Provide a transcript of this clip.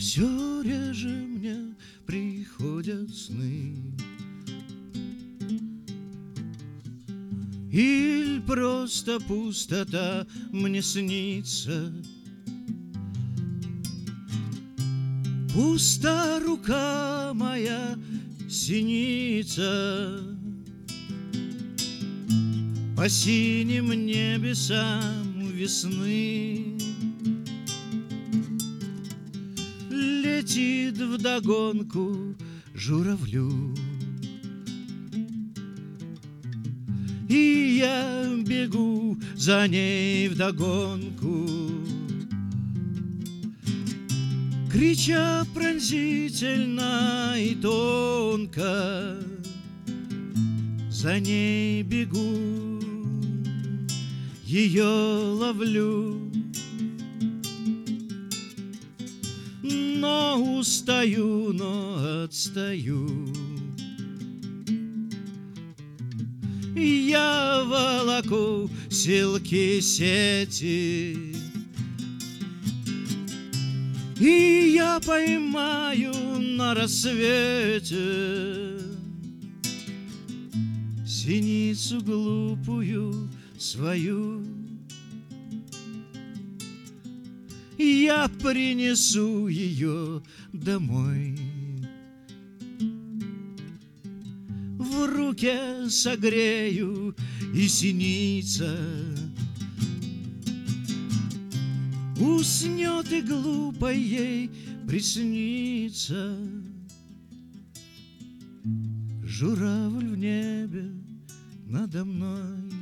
Все реже мне приходят сны. Иль просто пустота мне снится. Пуста рука моя, синица. По синим небесам весны летит вдогонку журавлю. И я бегу за ней вдогонку, крича пронзительно и тонко. За ней бегу, ее ловлю, но устаю, но отстаю. Я волоку силки сети, и я поймаю на рассвете синицу глупую свою. Я принесу ее домой, в руке согрею, и синица уснет, и глупой ей приснится журавль в небе надо мной.